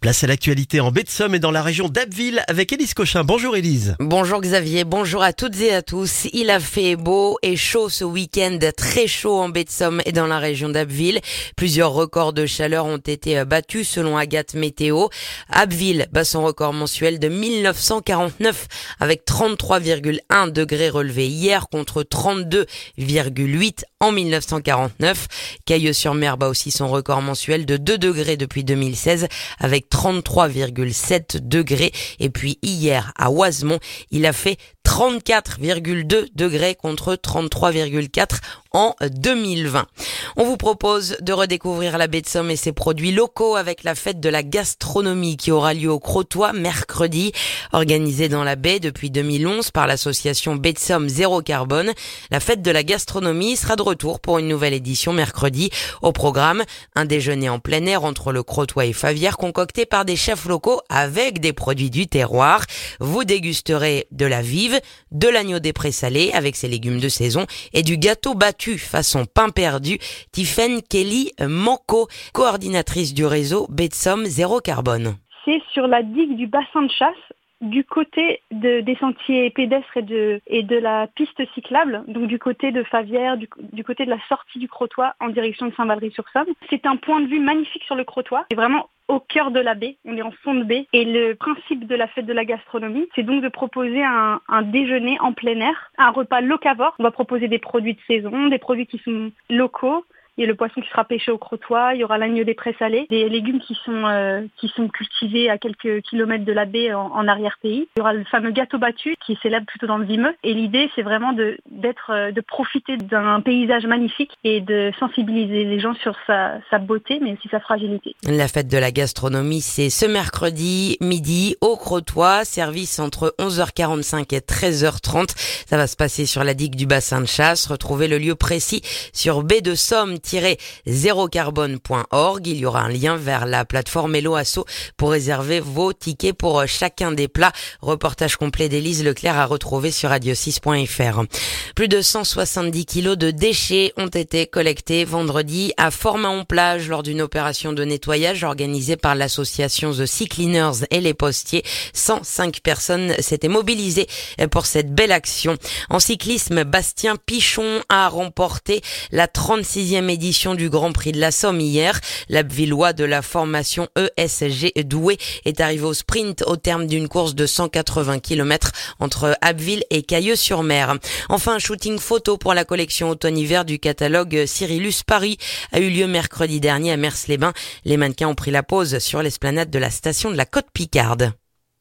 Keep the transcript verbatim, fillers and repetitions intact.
Place à l'actualité en baie de Somme et dans la région d'Abbeville avec Élise Cochin. Bonjour Élise. Bonjour Xavier, bonjour à toutes et à tous. Il a fait beau et chaud ce week-end, très chaud en baie de Somme et dans la région d'Abbeville. Plusieurs records de chaleur ont été battus selon Agathe Météo. Abbeville bat son record mensuel de mille neuf cent quarante-neuf avec trente-trois virgule un degrés relevés hier contre trente-deux virgule huit en mille neuf cent quarante-neuf. Cailleux-sur-Mer bat aussi son record mensuel de deux degrés depuis deux mille seize avec trente-trois virgule sept degrés. Et puis hier à Oisemont, il a fait trente-quatre virgule deux degrés contre trente-trois virgule quatre en deux mille vingt. On vous propose de redécouvrir la baie de Somme et ses produits locaux avec la fête de la gastronomie qui aura lieu au Crotoy mercredi. Organisée dans la baie depuis deux mille onze par l'association Baie de Somme Zéro Carbone, la fête de la gastronomie sera de retour pour une nouvelle édition mercredi. Au programme, un déjeuner en plein air entre le Crotoy et Favière concocté par des chefs locaux avec des produits du terroir. Vous dégusterez de la vive, de l'agneau des prés salé avec ses légumes de saison et du gâteau battu façon pain perdu. Tiffaine Kelly Manco, coordinatrice du réseau Baie de Somme Zéro Carbone. C'est sur la digue du bassin de chasse, du côté de, des sentiers pédestres et de, et de la piste cyclable, donc du côté de Favière, du, du côté de la sortie du Crotoy en direction de Saint-Valery-sur-Somme. C'est un point de vue magnifique sur le Crotoy. C'est vraiment au cœur de la baie, on est en fond de baie. Et le principe de la fête de la gastronomie, c'est donc de proposer un, un déjeuner en plein air, un repas locavore. On va proposer des produits de saison, des produits qui sont locaux. Il y a le poisson qui sera pêché au Crotoy, il y aura l'agneau des prés salés, des légumes qui sont euh, qui sont cultivés à quelques kilomètres de la baie en, en arrière-pays. Il y aura le fameux gâteau battu qui est célèbre plutôt dans le Vimeux. Et l'idée, c'est vraiment de d'être euh, de profiter d'un paysage magnifique et de sensibiliser les gens sur sa, sa beauté, mais aussi sa fragilité. La fête de la gastronomie, c'est ce mercredi midi au Crotoy, service entre onze heures quarante-cinq et treize heures trente. Ça va se passer sur la digue du bassin de chasse. Retrouvez le lieu précis sur baie de Somme zéro carbone point org. Il y aura un lien vers la plateforme Hello Asso pour réserver vos tickets pour chacun des plats. Reportage complet d'Élise Leclerc à retrouver sur radio six point f r. Plus de cent soixante-dix kilos de déchets ont été collectés vendredi à Fort-Mahon-Plage lors d'une opération de nettoyage organisée par l'association The Sea Cleaners et les Postiers. cent cinq personnes s'étaient mobilisées pour cette belle action. En cyclisme, Bastien Pichon a remporté la trente-sixième édition du Grand Prix de la Somme hier. L'Abbvillois de la formation E S G Douai est arrivé au sprint au terme d'une course de cent quatre-vingts kilomètres entre Abbeville et Cailleux-sur-Mer. Enfin, un shooting photo pour la collection automne-hiver du catalogue Cyrillus Paris a eu lieu mercredi dernier à Mers-les-Bains. Les mannequins ont pris la pose sur l'esplanade de la station de la Côte-Picarde.